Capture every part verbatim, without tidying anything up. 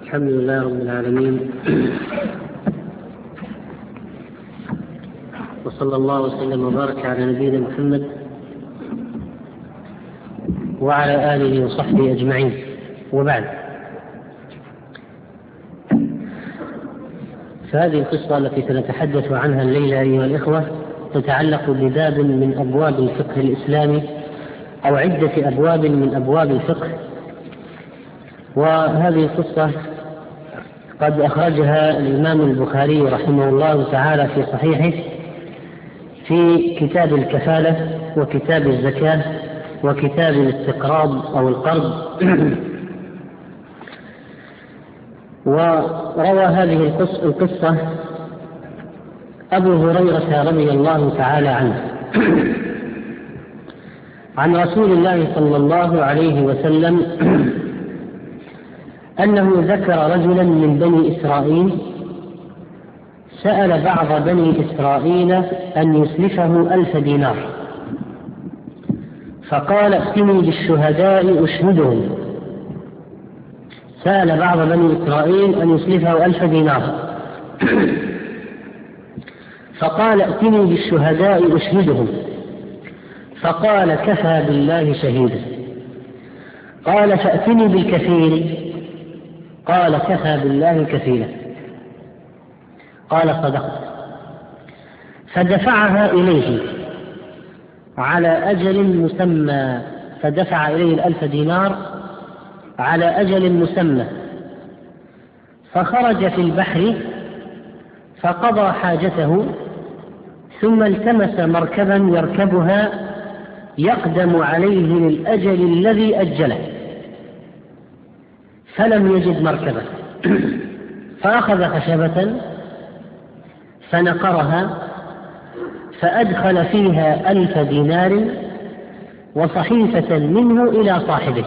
الحمد لله رب العالمين، وصلى الله وسلم وبارك على نبينا محمد وعلى آله وصحبه أجمعين، وبعد. فهذه القصة التي سنتحدث عنها الليلة أيها الإخوة تتعلق بباب من أبواب الفقه الإسلامي أو عدة أبواب من أبواب الفقه. وهذه القصة قد أخرجها الإمام البخاري رحمه الله تعالى في صحيحه في كتاب الكفالة وكتاب الزكاة وكتاب الاستقراض أو القرض. وروى هذه القصة أبو هريرة رضي الله تعالى عنه عن رسول الله صلى الله عليه وسلم أنه ذكر رجلا من بني إسرائيل سأل بعض بني إسرائيل أن يسلفه ألف دينار، فقال: ائتني بالشهداء أشهدهم. سأل بعض بني إسرائيل أن يسلفه ألف دينار، فقال: ائتني بالشهداء أشهدهم. فقال: كفى بالله شهيدا. قال: فأتني بالكفيل. قال: كفى بالله كفيلا. قال: صدقت. فدفعها إليه على أجل مسمى، فدفع إليه الألف دينار على أجل مسمى، فخرج في البحر فقضى حاجته، ثم التمس مركبا يركبها يقدم عليه للأجل الذي أجله، فلم يجد مركبا، فأخذ خشبة فنقرها فأدخل فيها ألف دينار وصحيفة منه إلى صاحبه،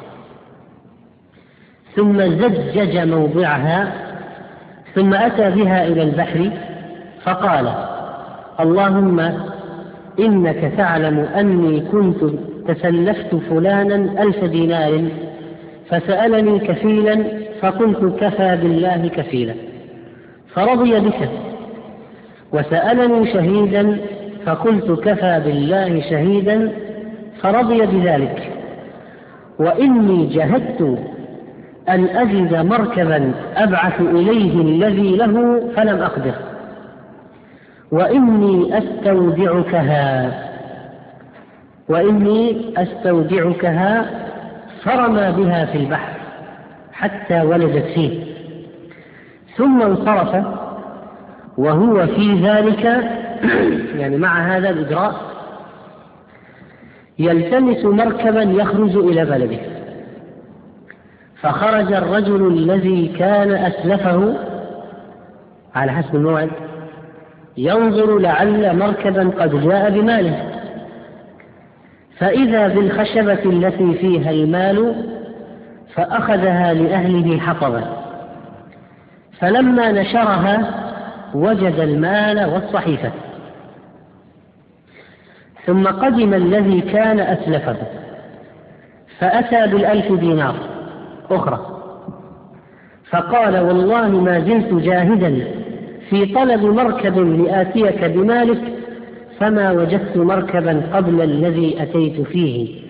ثم زجج موضعها، ثم أتى بها إلى البحر فقال: اللهم إنك تعلم أني كنت تسلفت فلانا ألف دينار فسألني كفيلا فقلت كفى بالله كفيلا، فرضي بك، وسألني شهيدا فقلت كفى بالله شهيدا فرضي بذلك، وإني جهدت أن أجد مركبا أبعث إليه الذي له فلم أقدر، وإني أستودعكها وإني أستودعكها فرمى بها في البحر حتى ولدت فيه، ثم انصرف وهو في ذلك يعني مع هذا الإجراء يلتمس مركبا يخرج إلى بلده، فخرج الرجل الذي كان أسلفه على حسب الموعد ينظر لعل مركبا قد جاء بماله، فإذا بالخشبة التي فيها المال فأخذها لأهله حطبا، فلما نشرها وجد المال والصحيفة، ثم قدم الذي كان أسلفه فأتى بالألف دينار أخرى، فقال: والله ما زلت جاهدا في طلب مركب لآتيك بمالك فما وجدت مركبا قبل الذي أتيت فيه.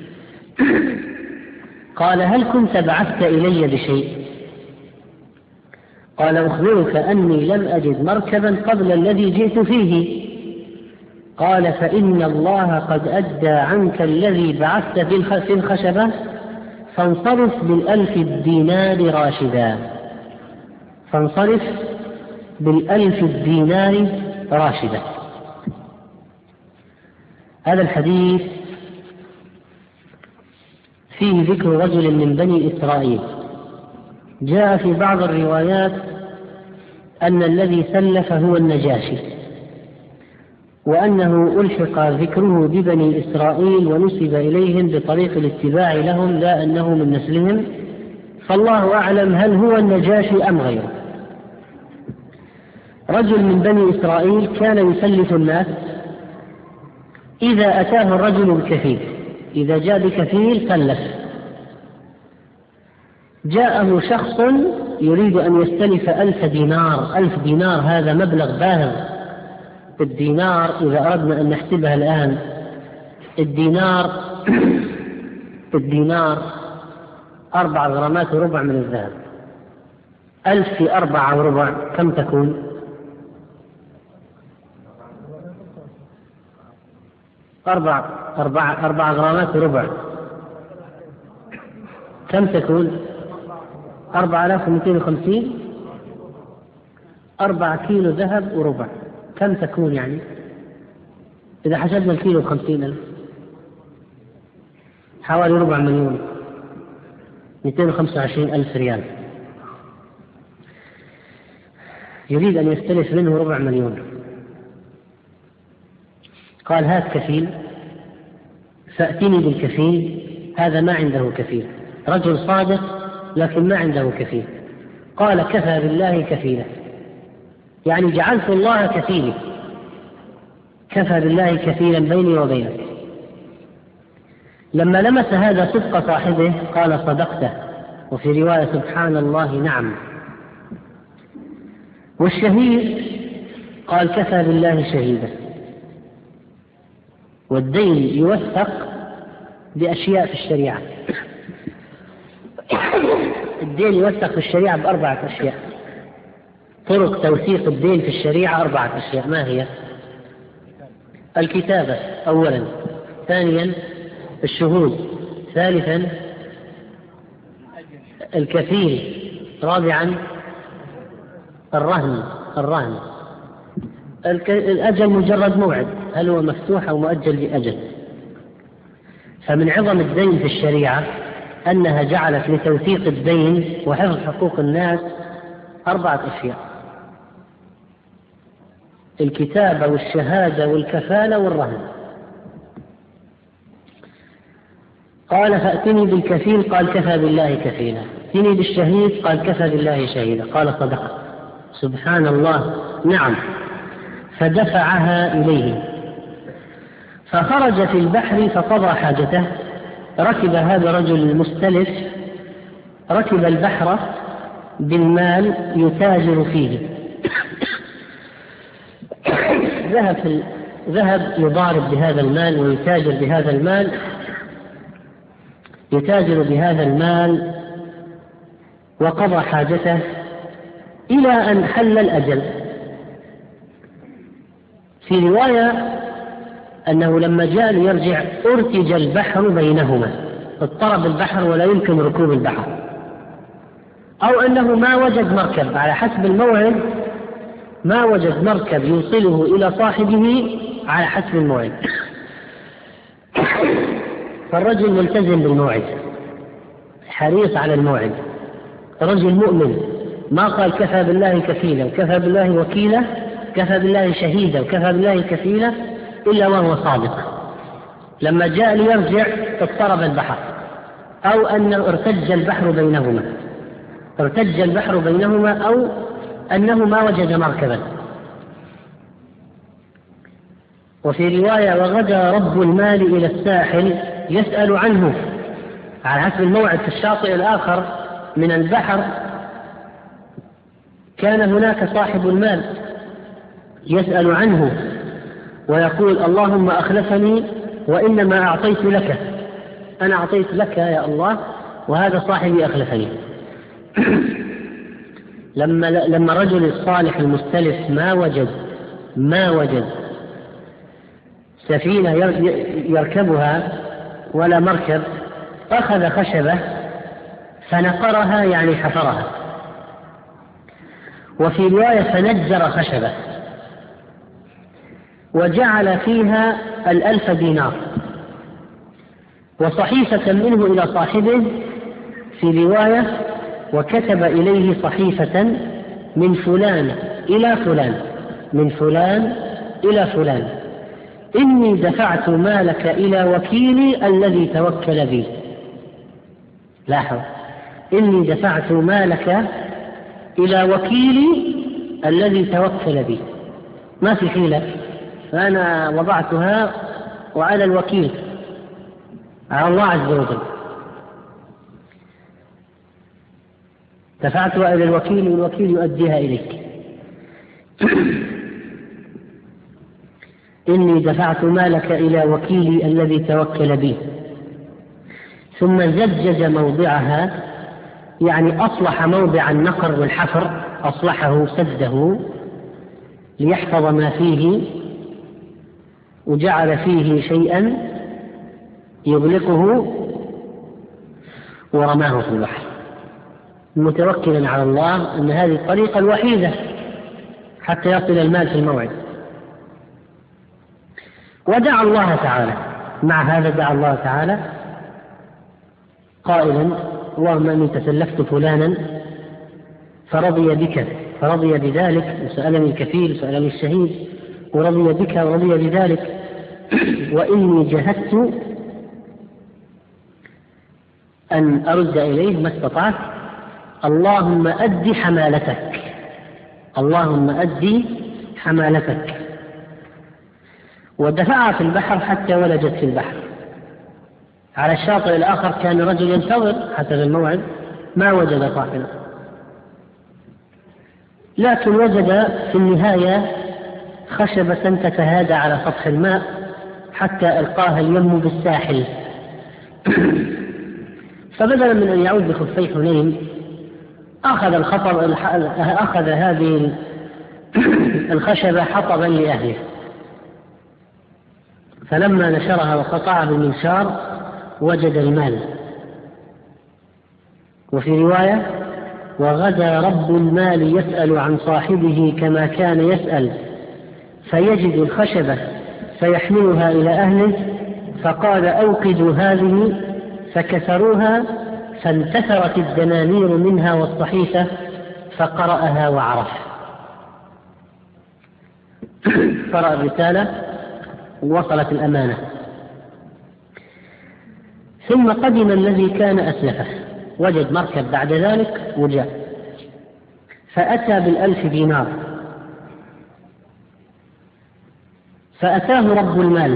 قال: هل كنت بعثت إلي بشيء؟ قال: أخبرك أني لم أجد مركبا قبل الذي جئت فيه. قال: فإن الله قد أدى عنك الذي بعثت في الخشبة، فانصرف بالألف الدينار راشدا. فانصرف بالألف الدينار راشدا. هذا الحديث فيه ذكر رجل من بني إسرائيل. جاء في بعض الروايات أن الذي سلف هو النجاشي، وأنه ألحق ذكره ببني إسرائيل ونسب إليهم بطريق الاتباع لهم لا أنه من نسلهم، فالله أعلم هل هو النجاشي أم غيره. رجل من بني إسرائيل كان يسلف الناس إذا أتاه الرجل الكفيل، إذا جاء بكفيل سلف، جاءه شخص يريد أن يستلف ألف دينار. ألف دينار هذا مبلغ باهظ. الدينار إذا أردنا أن نحسبها الآن، الدينار الدينار أربع غرامات وربع من الذهب. ألف في أربعة وربع كم تكون؟ أربع أربع أربع غرامات وربع كم تكون؟ أربعة آلاف ومئتين وخمسين. أربعة كيلو ذهب وربع كم تكون يعني؟ إذا حسبنا الكيلو بخمسين ألف حوالي ربع مليون، مئتين وخمسة وعشرين ألف ريال. يريد أن يستلف منه ربع مليون. قال هات كفيل، فأتني بالكفيل. هذا ما عنده كفيل، رجل صادق لكن ما عنده كفيل. قال كفى بالله كفيلا، يعني جعلت الله كفيلي، كفى بالله كفيلا بيني وبينك. لما لمس هذا صدق صاحبه قال صدقته، وفي رواية سبحان الله نعم. والشهيد قال كفى بالله شهيدا. والدين يوثق بأشياء في الشريعة. الدين يوثق في الشريعة بأربعة أشياء. طرق توثيق الدين في الشريعة أربعة أشياء. ما هي؟ الكتابة أولا، ثانيا الشهود، ثالثا الكفيل، رابعا الرهن الرهن الأجل مجرد موعد، هل هو مفتوح أو مؤجل بأجل. فمن عظم الدين في الشريعة أنها جعلت لتوثيق الدين وحفظ حقوق الناس أربعة أشياء: الكتابة والشهادة والكفالة والرهن. قال فأتني بالكفيل، قال كفى بالله كفيلا. ائتني بالشهيد، قال كفى بالله شهيدا. قال صدقت، سبحان الله نعم. فدفعها إليه، فخرج في البحر فقضى حاجته. ركب هذا الرجل المستلف، ركب البحر بالمال يتاجر فيه. ذهب في ذهب يضارب بهذا المال ويتاجر بهذا المال، يتاجر بهذا المال وقضى حاجته إلى أن حل الأجل. في رواية أنه لما جاء ليرجع ارتج البحر بينهما، اضطرب البحر ولا يمكن ركوب البحر، أو أنه ما وجد مركب على حسب الموعد، ما وجد مركب يوصله إلى صاحبه على حسب الموعد. فالرجل ملتزم بالموعد، حريص على الموعد، رجل مؤمن، ما قال كفى بالله كفيلا وكفى بالله وكيلا كفى بالله شهيدا وكفى بالله كفيلا إلا وهو صادق. لما جاء ليرجع اضطرب البحر، أو أن ارتج البحر بينهما ارتج البحر بينهما أو أنه ما وجد مركبا. وفي رواية وغدا رب المال إلى الساحل يسأل عنه، على حسب الموعد في الشاطئ الآخر من البحر كان هناك صاحب المال يسأل عنه ويقول اللهم أخلفني وإنما أعطيت لك، أنا أعطيت لك يا الله وهذا صاحبي أخلفني. لما لما رجل الصالح المستلف ما وجد ما وجد سفينة يركبها ولا مركب، أخذ خشبة فنقرها يعني حفرها، وفي رواية فنجر خشبة وجعل فيها الألف دينار وصحيفة منه إلى صاحبه، في رواية وكتب إليه صحيفة من فلان إلى فلان من فلان إلى فلان إني دفعت مالك إلى وكيلي الذي توكل بي. لاحظ، إني دفعت مالك إلى وكيلي الذي توكل بي، ما في حيلة، فأنا وضعتها وعلى الوكيل على الله عز وجل. دفعتها إلى الوكيل والوكيل يؤديها إليك. إني دفعت مالك إلى وكيلي الذي توكل بي. ثم زجج موضعها، يعني أصلح موضع النقر والحفر، أصلحه سده ليحفظ ما فيه، وجعل فيه شيئا يغلقه ورماه في البحر، متوكلا على الله أن هذه الطريقة الوحيدة حتى يصل المال في الموعد. ودعا الله تعالى، مع هذا دعا الله تعالى قائلا: اللهم إني تسلفت فلانا فرضي بك فرضي بذلك، وسألني الكفيل وسألني الشهيد ورضي بك ورضي بذلك، وإني جهدت أن أرد إليه ما استطعت، اللهم أدي حمالتك، اللهم أدي حمالتك. ودفعها في البحر حتى ولجت في البحر. على الشاطئ الآخر كان رجل ينتظر حسب الموعد، ما وجد صاحبه، لكن وجد في النهاية خشبة تتهادى على سطح الماء حتى ألقاها اليم بالساحل. فبدلا من أن يعود بخفي حنين أخذ الخطب أخذ هذه الخشبة حطبا لأهله، فلما نشرها وقطعها بالمنشار وجد المال. وفي رواية: وغدا رب المال يسأل عن صاحبه كما كان يسأل، فيجد الخشبة فيحملها إلى أهله، فقال: أوقدوا هذه، فكسروها فانتثرت الدنانير منها والصحيفة، فقرأها وعرف. قرأ الرسالة ووصلت الأمانة. ثم قدم الذي كان أسلفه، وجد مركب بعد ذلك وجاء، فأتى بالألف دينار، فأتاه رب المال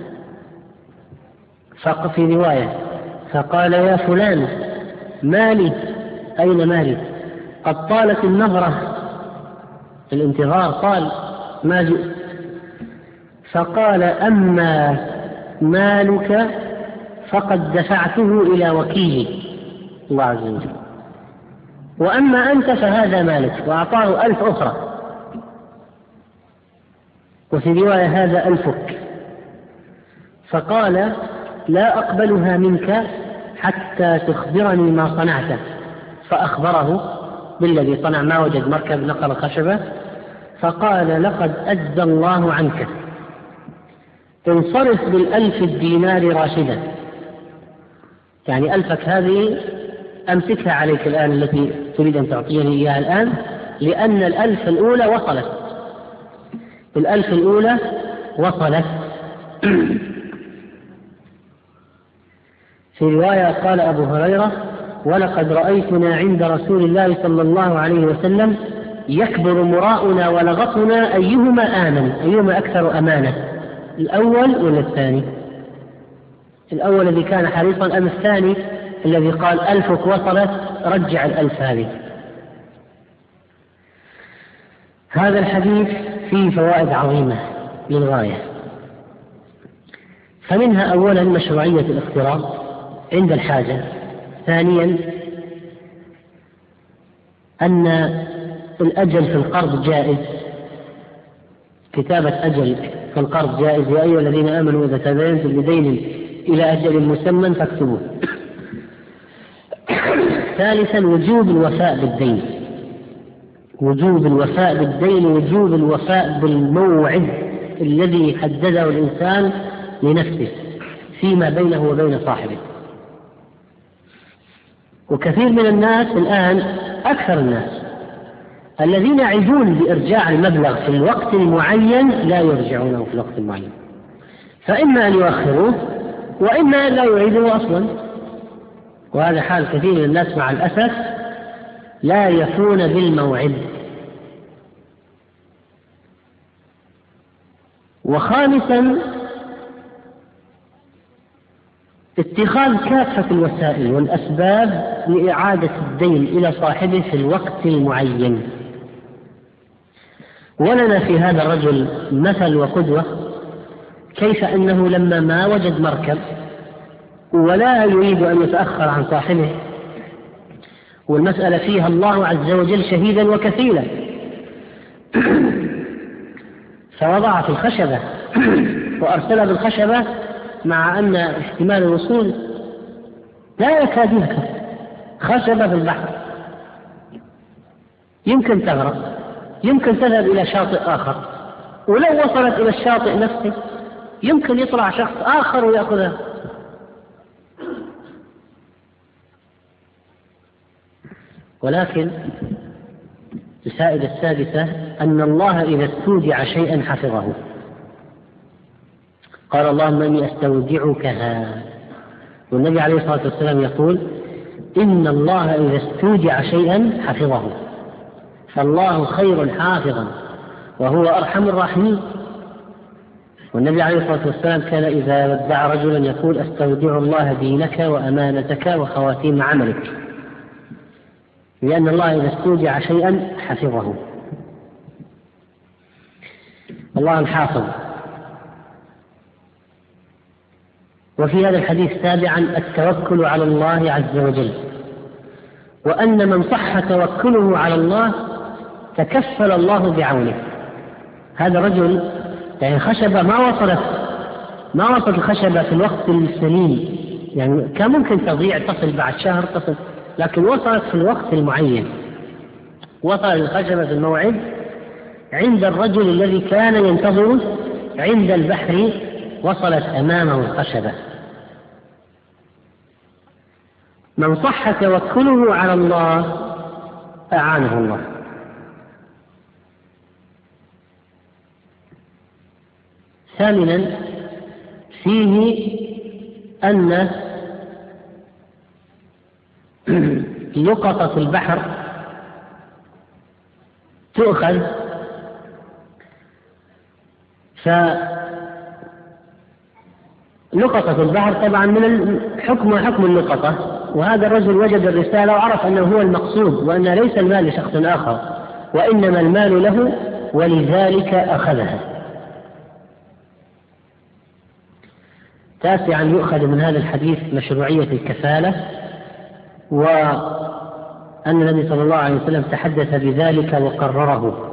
في رواية فقال: يا فلان مالي، أين مالي؟ قد طالت النظرة، الانتظار طال ما جئت. فقال: أما مالك فقد دفعته إلى وكيلي الله عز وجل، وأما أنت فهذا مالك، وأعطاه ألف أخرى. وفي رواية: هذا ألفك. فقال: لا أقبلها منك حتى تخبرني ما صنعته. فأخبره بالذي صنع، ما وجد مركب نقل خشبة، فقال: لقد أجزى الله عنك، انصرف بالألف الدينار راشدا، يعني ألفك هذه أمسكها عليك الآن التي تريد أن تعطيني إياها الآن، لأن الألف الأولى وصلت، الألف الأولى وصلت. في رواية قال أبو هريرة: ولقد رأيتنا عند رسول الله صلى الله عليه وسلم يكبر مراؤنا ولغطنا أيهما آمن، أيهما أكثر أمانة، الأول ولا الثاني؟ الأول الذي كان حريصا، أم الثاني الذي قال ألفك وصلت رجع الألف هذه؟ هذا الحديث فيه فوائد عظيمة للغاية. فمنها أولا مشروعية الاقتراض عند الحاجة. ثانيا أن الأجل في القرض جائز، كتابة أجل في القرض جائز. يا أيها الذين آمنوا إذا تداينتم بدين إلى أجل مسمى فاكتبوه. ثالثا وجوب الوفاء بالدين، وجوب الوفاء بالدين وجوب الوفاء بالموعد الذي حدده الإنسان لنفسه فيما بينه وبين صاحبه. وكثير من الناس الآن، أكثر الناس الذين يعدون بإرجاع المبلغ في الوقت المعين لا يرجعونه في الوقت المعين، فإما أن يؤخروه وإما أن لا يعيدوه أصلا. وهذا حال كثير من الناس مع الأسف، لا يفون بالموعد. وخامسا اتخاذ كافة الوسائل والأسباب لإعادة الدين إلى صاحبه في الوقت المعين. ولنا في هذا الرجل مثل وقدوة، كيف أنه لما ما وجد مركب ولا يريد أن يتأخر عن صاحبه، والمسألة فيها الله عز وجل شهيدا وكفيلا، فوضع في الخشبة وأرسل بالخشبة مع أن احتمال الوصول لا يكاد يمكن. خشبة في البحر يمكن تغرق، يمكن تذهب إلى شاطئ آخر، ولو وصلت إلى الشاطئ نفسه يمكن يطلع شخص آخر ويأخذها. ولكن الفائدة السادسة أن الله إذا استودع شيئا حفظه. قال اللهم إني أستودعكها، والنبي عليه الصلاة والسلام يقول إن الله إذا استودع شيئا حفظه، فالله خير حافظا وهو أرحم الراحمين. والنبي عليه الصلاة والسلام كان إذا ودع رجلا يقول أستودع الله دينك وأمانتك وخواتيم عملك، لأن الله إذا استودع شيئا حفظه. الله الحافظ. وفي هذا الحديث سابعا التوكل على الله عز وجل، وأن من صح توكله على الله تكفل الله بعونه. هذا الرجل يعني خشبة ما وصلت ما وصلت الخشبة في الوقت السليم، يعني كان ممكن تضيع، تصل بعد شهر تصل، لكن وصلت في الوقت المعين. وصل الخشبة في الموعد عند الرجل الذي كان ينتظره عند البحر، وصلت أمامه الخشبة. من صح توكله على الله أعانه الله. ثامنا فيه أن لقطة البحر تؤخذ، فلقطة البحر طبعا من حكم حكم اللقطة، وهذا الرجل وجد الرسالة وعرف أنه هو المقصود، وأن ليس المال لشخص آخر وإنما المال له، ولذلك أخذها. تاسعا يؤخذ من هذا الحديث مشروعية الكفالة، وأن النبي صلى الله عليه وسلم تحدث بذلك وقرره.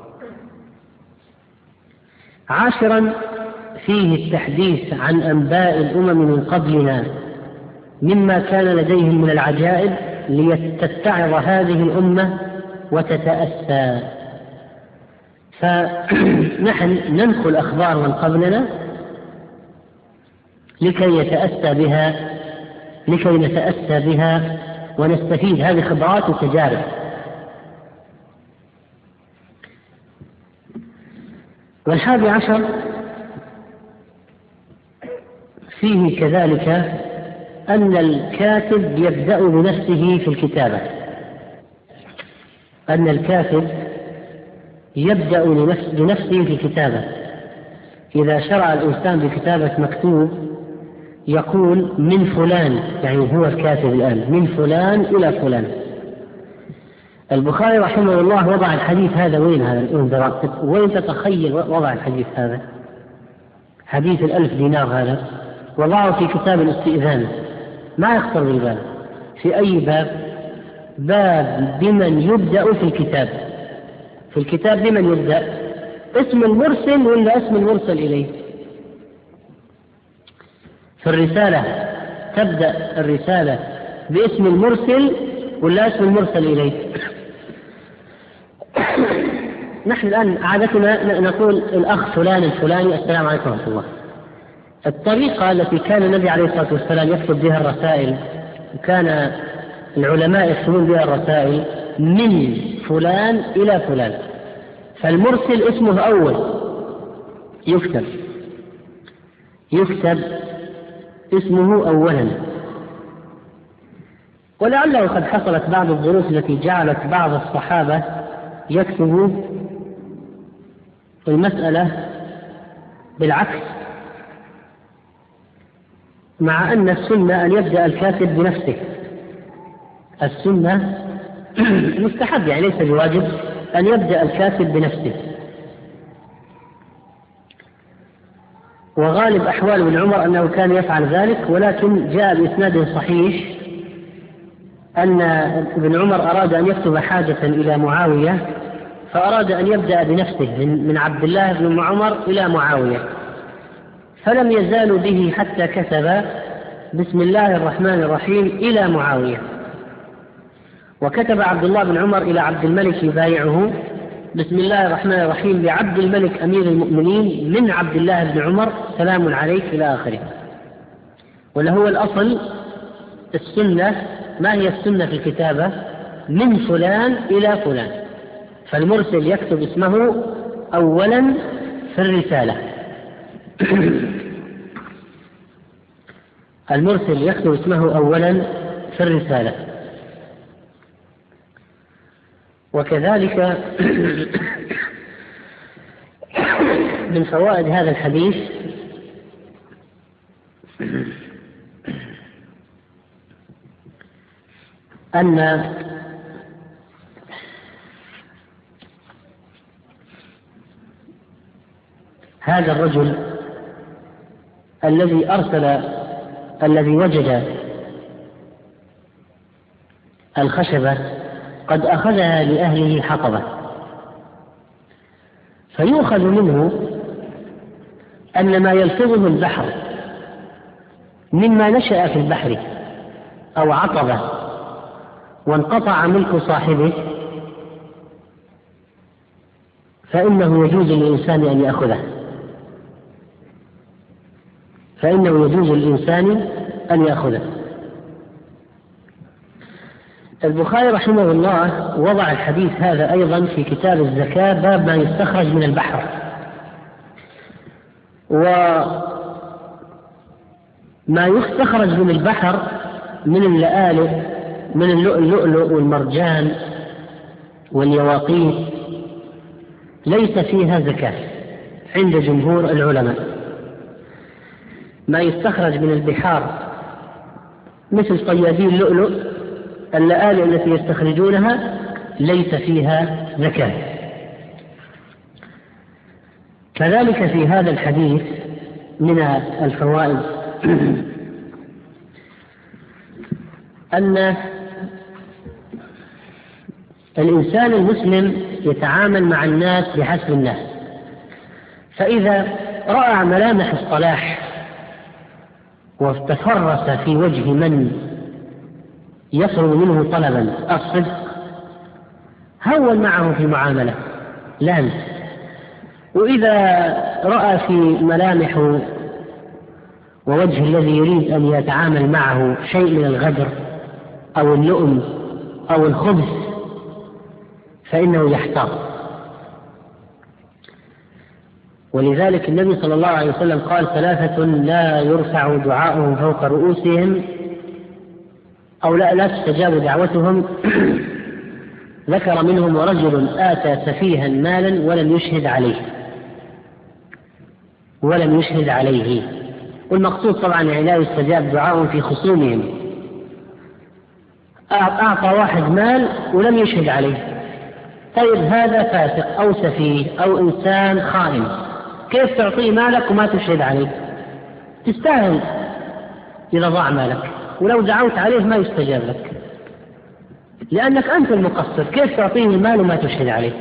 عاشرا فيه التحديث عن أنباء الأمم من قبلنا مما كان لديهم من العجائب لتتعظ هذه الأمة وتتأسى. فنحن ننقل أخبار من قبلنا لكي يتأسى بها لكي نتأسى بها ونستفيد هذه خبرات وتجارب. والحادي عشر فيه كذلك أن الكاتب يبدأ بنفسه في الكتابة، أن الكاتب يبدأ بنفسه في الكتابة. إذا شرع الإنسان بكتابة مكتوب يقول من فلان، يعني هو الكاتب الآن، من فلان إلى فلان. البخاري رحمه الله وضع الحديث هذا وين؟ هذا وين تتخيل وضع الحديث هذا؟ حديث الألف دينار هذا وضعه في كتاب الاستئذان، ما يخطر بالبال. في أي باب؟ باب بمن يبدأ في الكتاب. في الكتاب بمن يبدأ؟ اسم المرسل ولا اسم المرسل إليه؟ في الرسالة تبدأ الرسالة باسم المرسل ولا اسم المرسل إليه؟ نحن الآن عادتنا نقول الأخ فلان الفلاني السلام عليكم ورحمة الله. الطريقة التي كان النبي عليه الصلاة والسلام يكتب بها الرسائل، وكان العلماء يكتبون بها الرسائل من فلان إلى فلان، فالمرسل اسمه أول يكتب يكتب اسمه أولا. ولعله قد حصلت بعض الظروف التي جعلت بعض الصحابة يكتبوا المسألة بالعكس، مع أن السنة أن يبدأ الكاتب بنفسه. السنة مستحب، يعني ليس بواجب أن يبدأ الكاتب بنفسه. وغالب أحوال ابن عمر أنه كان يفعل ذلك، ولكن جاء بإسناد صحيح أن ابن عمر أراد أن يكتب حاجة إلى معاوية، فأراد أن يبدأ بنفسه من عبد الله بن عمر إلى معاوية، فلم يزالوا به حتى كتب بسم الله الرحمن الرحيم إلى معاوية. وكتب عبد الله بن عمر إلى عبد الملك يبايعه بسم الله الرحمن الرحيم لعبد الملك أمير المؤمنين من عبد الله بن عمر سلام عليك إلى آخره. ولا هو الأصل السنة، ما هي السنة في الكتابة؟ من فلان إلى فلان، فالمرسل يكتب اسمه أولا في الرسالة. المرسل يكتب اسمه أولا في الرسالة. وكذلك من فوائد هذا الحديث أن هذا الرجل الذي أرسل الذي وجد الخشبة قد أخذها لأهله حطبة، فيؤخذ منه أن ما يلفظه البحر مما نشأ في البحر أو عطبة وانقطع ملك صاحبه فإنه يجوز للإنسان أن يأخذه، فإنه يجوز للإنسان أن يأخذه. البخاري رحمه الله وضع الحديث هذا أيضا في كتاب الزكاة، باب ما يستخرج من البحر. وما يستخرج من البحر من اللآلئ من اللؤلؤ والمرجان واليواقيت ليس فيها زكاة عند جمهور العلماء. ما يستخرج من البحار مثل صيادين اللؤلؤ، اللآلئ التي يستخرجونها ليس فيها زكاة. كذلك في هذا الحديث من الفوائد أن الإنسان المسلم يتعامل مع الناس بحسب الناس، فإذا رأى ملامح الصلاح وتفرس في وجه من يصل منه طلبا الصدق هون معه في المعاملة لان. وإذا رأى في ملامح ووجه الذي يريد أن يتعامل معه شيء من الغدر أو اللؤم أو الخبث فإنه يحتاط. ولذلك النبي صلى الله عليه وسلم قال ثلاثة لا يرفع دعاؤهم فوق رؤوسهم أو لا, لا تستجاب دعوتهم ذكر منهم ورجل آتى سفيها مالا ولم يشهد عليه ولم يشهد عليه والمقصود طبعا يعني لا يستجاب دعاؤهم في خصومهم. أعطى واحد مال ولم يشهد عليه، طيب هذا فاسق أو سفيه أو إنسان خائن، كيف تعطيه مالك وما تشهد عليه؟ تستاهل إذا ضاع مالك، ولو دعوت عليه ما يستجاب لك لأنك أنت المقصر، كيف تعطيه المال وما تشهد عليه؟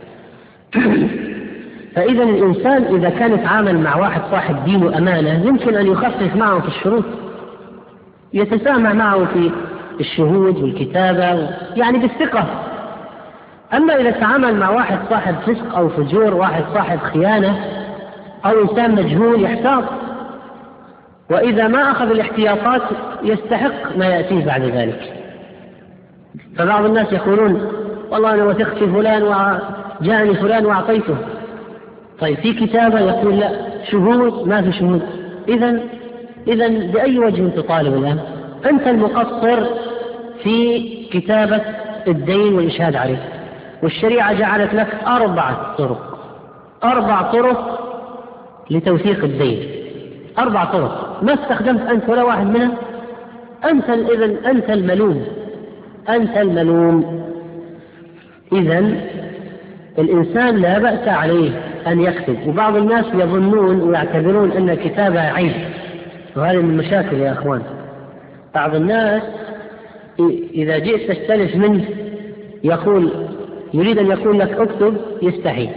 فإذا الإنسان إذا كان يتعامل مع واحد صاحب دين وأمانة يمكن أن يخفف معه في الشروط، يتسامح معه في الشهود والكتابة يعني بالثقة. أما إذا تعامل مع واحد صاحب فسق أو فجور، واحد صاحب خيانة أو إنسان مجهول يحتاط، وإذا ما أخذ الاحتياطات يستحق ما يأتيه بعد ذلك. فبعض الناس يقولون والله أنا وثقت في فلان وجاءني فلان وأعطيته، طيب في كتابة يقول لا، شهود ما في شهود، إذن إذن بأي وجه تطالب الآن؟ أنت المقصر في كتابة الدين والإشهاد عليه، والشريعة جعلت لك أربعة طرق أربع طرق لتوثيق الدين. أربع طرق ما استخدمت أنت ولا واحد منها، أنت إذن أنت الملوم، أنت الملوم. إذن الإنسان لا بأس عليه أن يكتب، وبعض الناس يظنون ويعتبرون أن الكتابة عيب، وهذه من المشاكل يا أخوان. بعض الناس إذا جئت تستلف منه يقول يريد أن يقول لك اكتب، يستحي،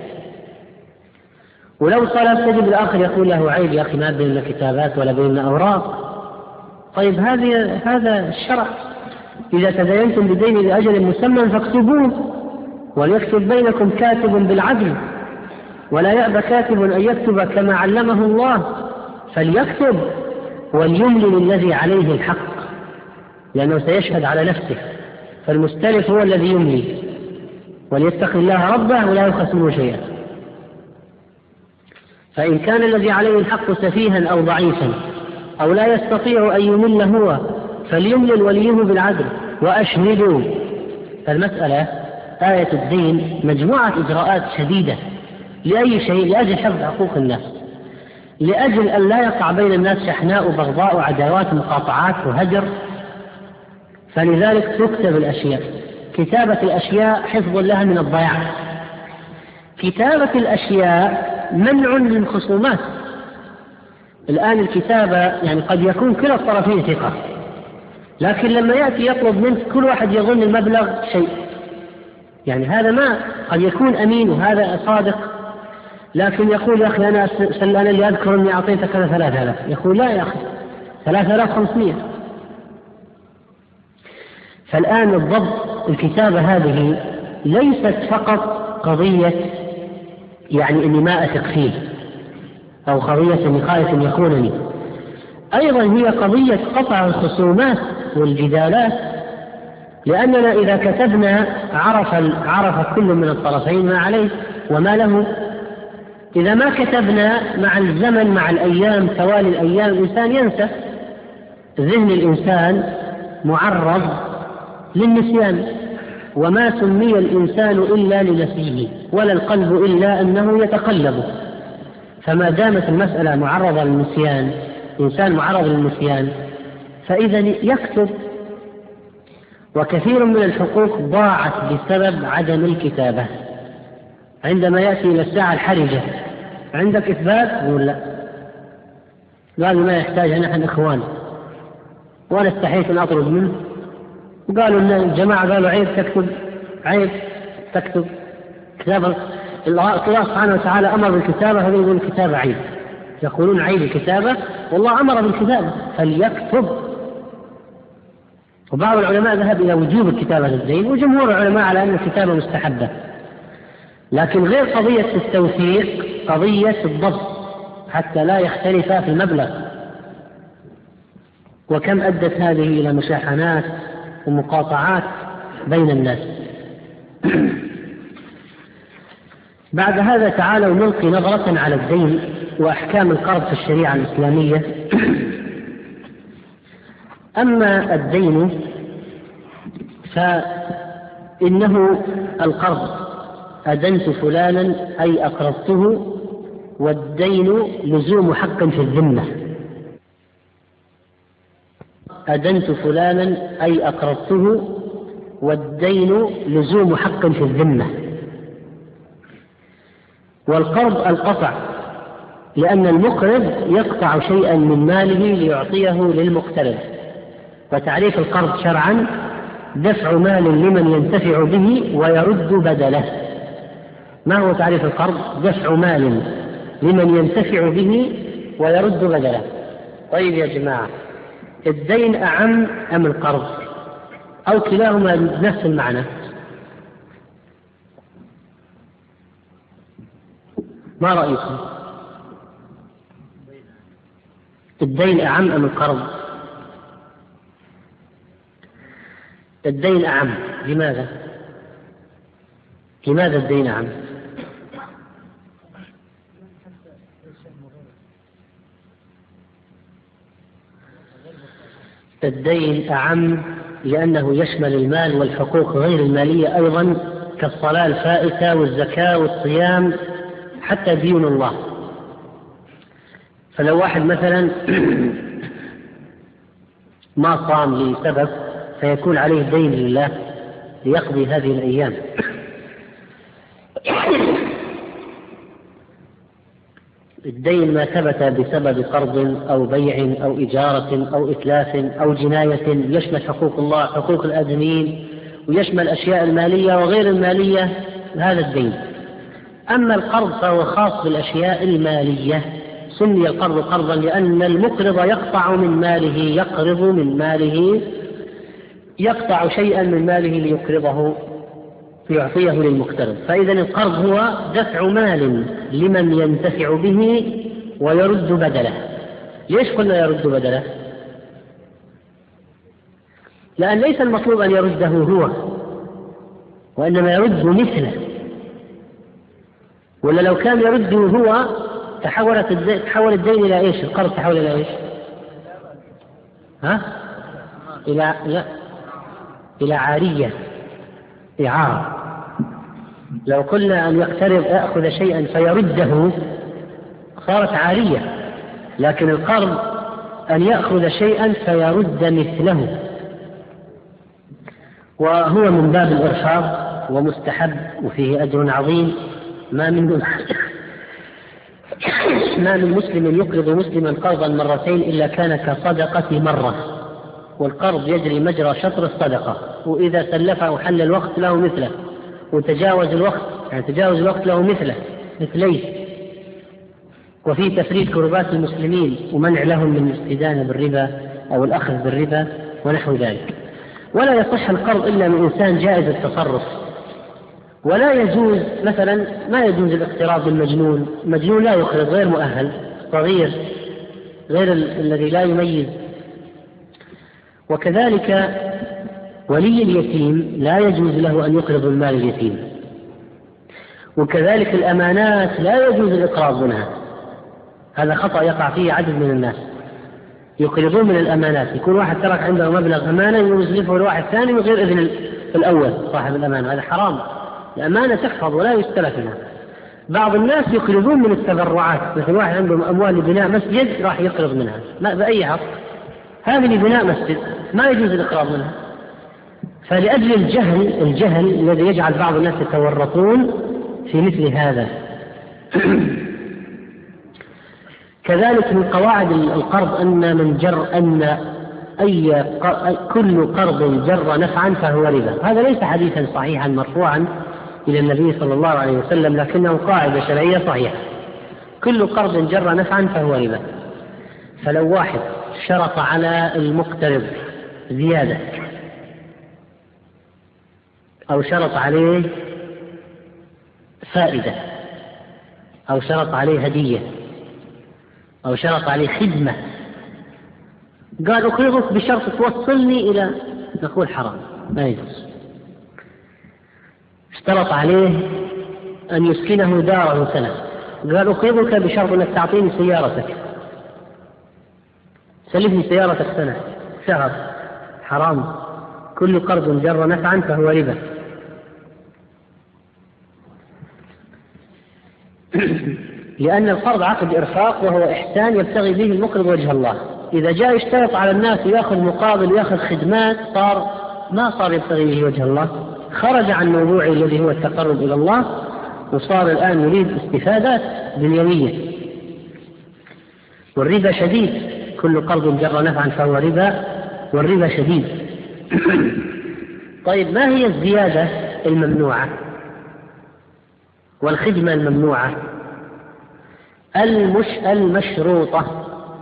ولو طلب تجد الآخر يقول له عيب يا أخي ما بيننا كتابات ولا بيننا أوراق. طيب هذه هذا الشرع، إذا تدينتم بدين لأجل مسمى فاكتبوه، وليكتب بينكم كاتب بالعدل، ولا يأبى كاتب أن يكتب كما علمه الله، فليكتب وليملل الذي عليه الحق، لأنه سيشهد على نفسه، فالمستلف هو الذي يملي، وليتق الله ربه ولا يبخس منه شيئا. فإن كان الذي عليه الحق سفيها أو ضعيفا أو لا يستطيع أن يمل هو فليملل وليه بالعدل وأشهدوا. فالمسألة آية الدين مجموعة إجراءات شديدة لأي شيء؟ لأجل حفظ حقوق الناس، لأجل أن لا يقع بين الناس شحناء وبغضاء وعداوات ومقاطعات وهجر. فلذلك تكتب الأشياء. كتابة الأشياء حفظ لها من الضياع. كتابة الأشياء منع للخصومات. الآن الكتابة يعني قد يكون كلا الطرفين ثقة، لكن لما يأتي يطلب منك كل واحد يظن المبلغ شيء، يعني هذا ما قد يكون أمين وهذا صادق، لكن يقول يا أخي أنا أنا اللي أذكر أني أعطيتك ثلاثة آلاف، يقول لا يا أخي ثلاثة آلاف وخمسمائة. فالآن الضبط الكتابة هذه ليست فقط قضية يعني إني ما أثق فيه أو قضية إني خايف أن يخونني، أيضا هي قضية قطع الخصومات والجدالات، لأننا إذا كتبنا عرف, عرف كل من الطرفين ما عليه وما له. إذا ما كتبنا مع الزمن مع الأيام توالي الأيام الإنسان ينسى. ذهن الإنسان معرض للنسيان، وما سمي الإنسان إلا لنسيه ولا القلب إلا أنه يتقلب. فما دامت المسألة معرضة للنسيان، إنسان معرض للنسيان، فإذا يكتب. وكثير من الحقوق ضاعت بسبب عدم الكتابة. عندما يأتي إلى الساعة الحرجة عندك إثبات؟ يقول لا، قالوا ما يحتاج، نحن إخوان، وأنا استحيت أن أطلب منه، وقالوا إن الجماعة قالوا عيب تكتب، عيب تكتب كتابة. الله سبحانه وتعالى أمر بالكتابة، هذول يقولون الكتابة عيب، يقولون عيب الكتابة، والله أمر بالكتابة فليكتب. وبعض العلماء ذهب إلى وجوب الكتابة للدين، وجمهور العلماء على أن الكتابة مستحبة، لكن غير قضية التوثيق قضية الضبط حتى لا يختلفا في المبلغ. وكم أدت هذه إلى مشاحنات ومقاطعات بين الناس. بعد هذا تعالوا نلقي نظرة على الدين وأحكام القرض في الشريعة الإسلامية. أما الدين فإنه القرض، أدنت فلانا أي أقرضته، والدين لزوم حق في الذمة. أدنت فلانا أي أقرضته، والدين لزوم حق في الذمة. والقرض القطع، لأن المقرض يقطع شيئا من ماله ليعطيه للمقترض. وتعريف القرض شرعا دفع مال لمن ينتفع به ويرد بدله. ما هو تعريف القرض؟ دفع مال لمن ينتفع به ويرد بدله. طيب يا جماعة، الدين أعم أم القرض، أو كلاهما نفس المعنى؟ ما رأيكم؟ الدين أعم أم القرض؟ الدين أعم. لماذا؟ لماذا الدين أعم؟ الدين أعم لأنه يشمل المال والحقوق غير المالية أيضا، كالصلاة الفائتة والزكاة والصيام، حتى دين الله. فلو واحد مثلا ما صام لسبب فيكون عليه دين لله ليقضي هذه الأيام. الدين ما ثبت بسبب قرض أو بيع أو إجارة أو إتلاف أو جناية يشمل حقوق الله، حقوق الآدميين، ويشمل الأشياء المالية وغير المالية، هذا الدين. أما القرض فهو خاص بالأشياء المالية، سمي القرض قرضا لأن المقرض يقطع من ماله، يقرض من ماله، يقطع شيئا من ماله ليقرضه يعطيه للمقترض. فإذا القرض هو دفع مال لمن ينتفع به ويرد بدله. ليش قلنا يرد بدله؟ لأن ليس المطلوب أن يرده هو، وإنما يرد مثله. ولا لو كان يرده هو تحولت الدين تحول الدين إلى إيش؟ القرض تحول إلى إيش؟ ها؟ إلى لا إلى عارية، إعارة. لو قلنا أن يقترض يأخذ شيئا فيرده صارت عارية، لكن القرض أن يأخذ شيئا فيرد مثله، وهو من باب الإرشاد ومستحب وفيه أجر عظيم. ما من ما من مسلم يقرض مسلما قرضا مرتين إلا كان كصدقة مرة، والقرض يجري مجرى شطر الصدقة، وإذا سلفه حل الوقت له مثله، وتجاوز الوقت يعني تجاوز الوقت له مثله مثليه. وفي تفريج كربات المسلمين ومنع لهم من الاستدانة بالربا أو الأخذ بالربا ونحو ذلك. ولا يصح القرض إلا من إنسان جائز التصرف. ولا يجوز مثلا ما يجوز الاقتراض بالمجنون، مجنون لا يقرض، غير مؤهل، صغير، غير الذي لا يميز. وكذلك ولي اليتيم لا يجوز له أن يقرض المال اليتيم. وكذلك الأمانات لا يجوز الإقراض منها، هذا خطأ يقع فيه عدد من الناس، يقرضون من الأمانات. يكون واحد ترك عنده مبلغ أمانة ويسلفه لواحد ثاني من غير إذن الأول صاحب الأمانة، هذا حرام. الأمانة تحفظ ولا يستلف منها. بعض الناس يقرضون من التبرعات، مثل واحد عنده أموال لبناء مسجد راح يقرض منها، ما بأي حق، هذه لبناء مسجد ما يجوز الإقراض منها. فلأجل الجهل الجهل الذي يجعل بعض الناس يتورطون في مثل هذا. كذلك من قواعد القرض أن من جر أن أي كل قرض جر نفعا فهو ربا. هذا ليس حديثا صحيحا مرفوعا إلى النبي صلى الله عليه وسلم، لكنه قاعدة شرعية صحيحة. كل قرض جر نفعا فهو ربا. فلو واحد شرط على المقترض زيادة أو شرط عليه فائدة أو شرط عليه هدية أو شرط عليه خدمة، قال أقرضك بشرط توصلني إلى، نقول حرام ما يجوز. اشترط عليه أن يسكنه داره سنة، قال أقرضك بشرط أنك تعطيني سيارتك، سلفني سيارتك سنة شهر، حرام. كل قرض جر نفعا فهو ربا. لأن القرض عقد إرفاق وهو إحسان يبتغي به المقرض وجه الله. إذا جاء يشترط على الناس ويأخذ مقابل ويأخذ خدمات صار ما صار يبتغي به وجه الله، خرج عن موضوعه الذي هو التقرب إلى الله، وصار الآن يريد استفادات دنيوية. والربا شديد، كل قرض جر نفعا فهو ربا، والربا شديد. طيب ما هي الزيادة الممنوعة والخدمة الممنوعة؟ المش المشروطة.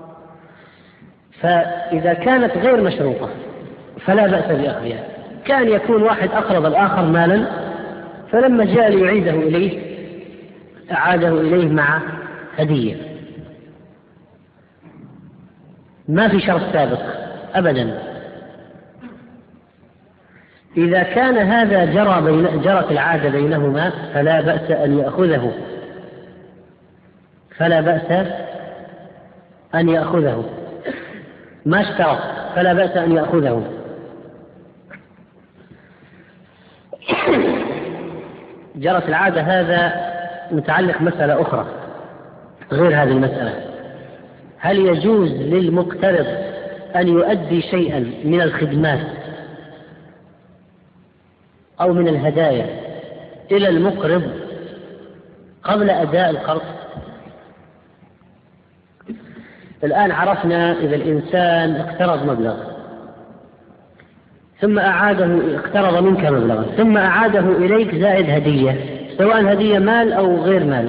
فإذا كانت غير مشروطة فلا بأس بأخذها. كان يكون واحد أقرض الآخر مالا، فلما جاء ليعيده إليه أعاده إليه مع هدية، ما في شرط سابق أبدا. إذا كان هذا جرى بين جرت العادة بينهما فلا بأس أن يأخذه، فلا بأس أن يأخذه ما اشترط، فلا بأس أن يأخذه. جرت العادة هذا متعلق مسألة أخرى غير هذه المسألة. هل يجوز للمقترض أن يؤدي شيئا من الخدمات أو من الهدايا إلى المقرض قبل أداء القرض؟ الآن عرفنا إذا الإنسان اقترض مبلغ ثم أعاده، اقترض منك مبلغا ثم أعاده إليك زائد هدية، سواء هدية مال أو غير مال،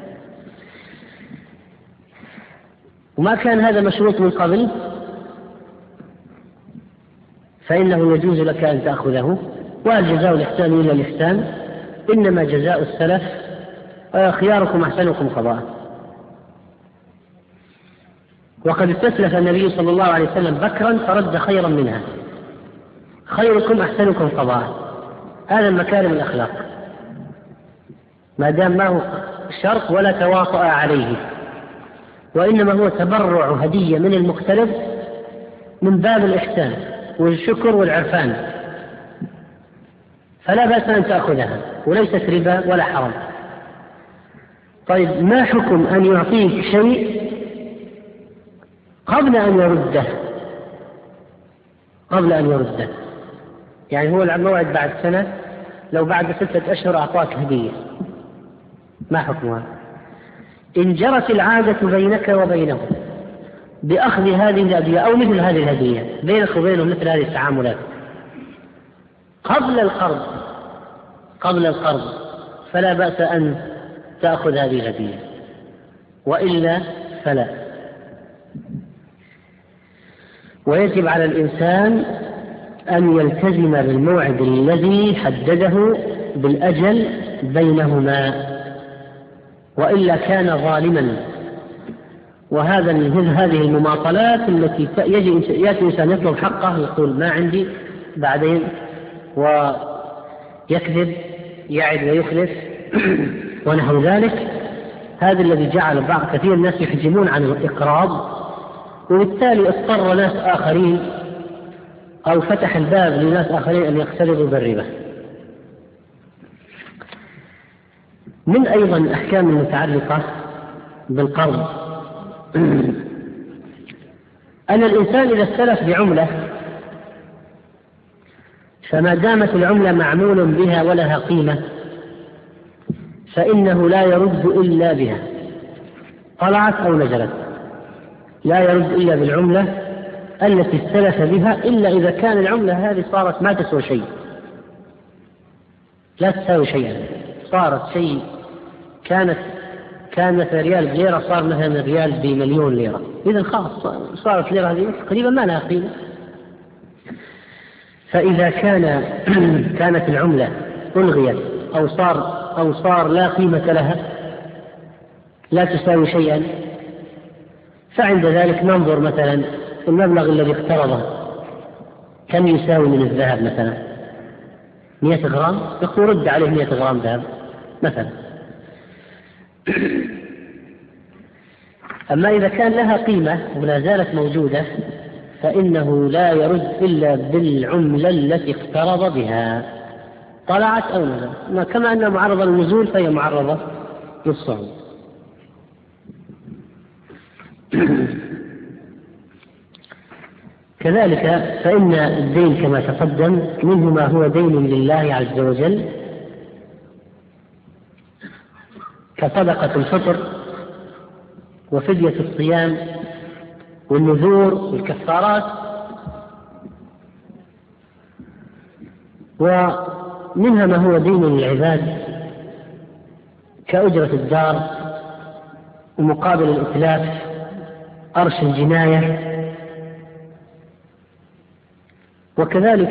وما كان هذا مشروط من قبل، فإنه يجوز لك أن تأخذه. وهل جزاء الإحسان إلا الإحسان؟ إنما جزاء السلف خياركم أحسنكم قضاء. وقد استسلف النبي صلى الله عليه وسلم بكرا فرد خيرا منها، خيركم أحسنكم قضاء. هذا مكارم الأخلاق، ما دام ما هو شرط ولا تواطؤ عليه، وإنما هو تبرع هدية من المقترض من باب الإحسان والشكر والعرفان، فلا بأس أن تأخذها وليست ربا ولا حرام. طيب، ما حكم أن يعطيك شيء قبل أن يرده؟ قبل أن يرده يعني هو الموعد بعد سنة، لو بعد ستة أشهر أعطاك هدية، ما حكمها؟ إن جرت العادة بينك وبينه بأخذ هذه الهدية أو مثل هذه الهدية، بينك وبينه مثل هذه التعاملات قبل القرض قبل القرض فلا بأس أن تأخذ هذه الهدية، وإلا فلا. ويجب على الإنسان أن يلتزم بالموعد الذي حدده بالأجل بينهما، وإلا كان ظالما. وهذا من هذه المماطلات التي يأتي إنسان يطلب حقه يقول ما عندي، بعدين ويكذب، يعد ويخلف ونحو ذلك. هذا الذي جعل بعض كثير الناس يحجمون عن الإقراض، وبالتالي اضطر ناس آخرين أو فتح الباب لناس آخرين أن يقترضوا بالربا. من أيضا الأحكام المتعلقة بالقرض أن الإنسان إذا استلف بعملة فما دامت العملة معمول بها ولها قيمة فإنه لا يرد إلا بها، طلعت أو نزلت، لا يرد إلا بالعملة التي استلف بها، إلا إذا كان العملة هذه صارت ما تسوى شيء، لا تساوي شيئا، صارت شيء كانت كانت ريال بليرة صار مثلا ريال بمليون ليرة، إذا خلاص صارت ليرة هذه تقريبا ما لها قيمة. فإذا كان كانت العملة ألغيت أو صار أو صار لا قيمة لها، لا تساوي شيئا، فعند ذلك ننظر مثلا المبلغ الذي اقترضه كم يساوي من الذهب، مثلا مئة غرام، يقول رد عليه مئة غرام ذهب مثلا. أما إذا كان لها قيمة ولا زالت موجودة فإنه لا يرد إلا بالعملة التي اقترض بها، طلعت أو نزلت، كما أنها معرضة للنزول فهي معرضة للصعود. كذلك فإن الدين كما تقدم منه ما هو دين لله عز وجل كصدقة الفطر وفدية الصيام والنذور والكفارات، ومنها ما هو دين للعباد كأجرة الدار ومقابل الإتلاف، أرش الجناية. وكذلك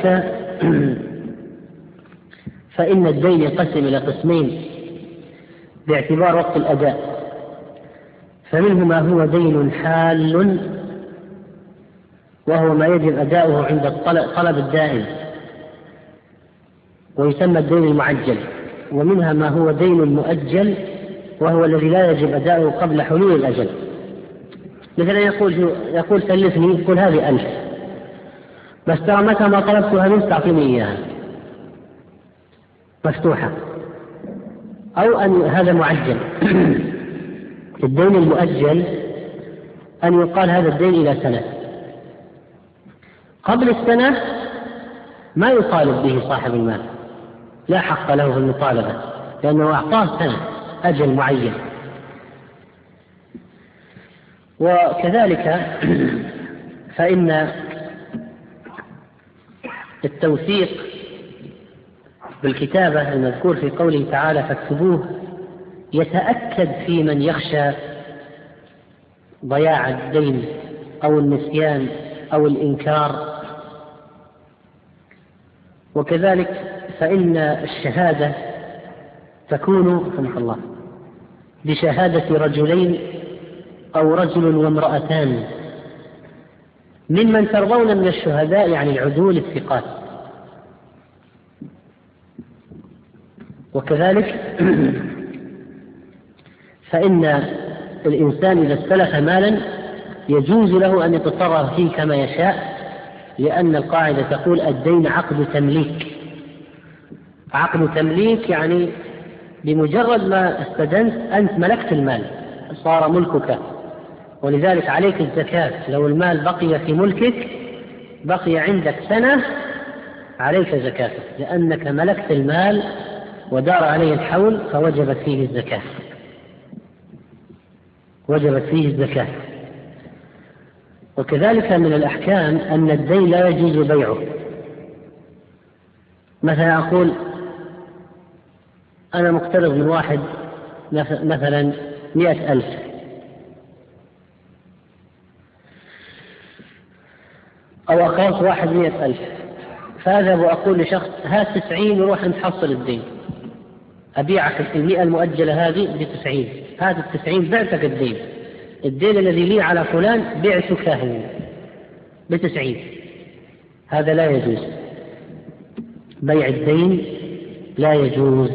فإن الدين ينقسم إلى قسمين باعتبار وقت الأداء، فمنه ما هو دين حال وهو ما يجب أداؤه عند الطلب الدائم ويسمى الدين المعجل، ومنها ما هو دين مؤجل وهو الذي لا يجب أداؤه قبل حلول الأجل. مثلا يقول يقول سلفني، يقول هذه ألف، بس ترى متى ما طلبتها منك تعطيني إياها مفتوحة، أو أن هذا معجل. الدين المؤجل أن يقال هذا الدين إلى سنة. قبل السنة ما يطالب به صاحب المال، لا حق له في المطالبة، لأنه أعطاه سنة أجل معين. وكذلك فإن التوثيق بالكتابة المذكور في قوله تعالى فاكتبوه يتأكد في من يخشى ضياع الدين أو النسيان أو الإنكار. وكذلك فإن الشهادة تكون سمح الله بشهادة رجلين أو رجل وامرأتان ممن ترضون من الشهداء، يعني العدول الثقات. وكذلك فإن الإنسان إذا استلف مالا يجوز له أن يتصرف فيه كما يشاء، لأن القاعدة تقول الدين عقد تمليك. عقد تمليك يعني بمجرد ما استدنت أنت ملكت المال، صار ملكك، ولذلك عليك الزكاة. لو المال بقي في ملكك بقي عندك سنة عليك زكاته، لأنك ملكت المال ودار عليه الحول فوجبت فيه الزكاة، وجبت فيه الزكاة. وكذلك من الأحكام أن الدين لا يجوز بيعه. مثلا أقول أنا مقترض من واحد مثلا مئة ألف، أو أقرضت واحد مئة ألف، فأذهب وأقول لشخص هات تسعين وروح نحصل الدين، أبيعك المئة المؤجلة هذه بتسعين، هات التسعين بعتك الدين، الدين الذي لي على فلان بعتك بتسعين. هذا لا يجوز، بيع الدين لا يجوز.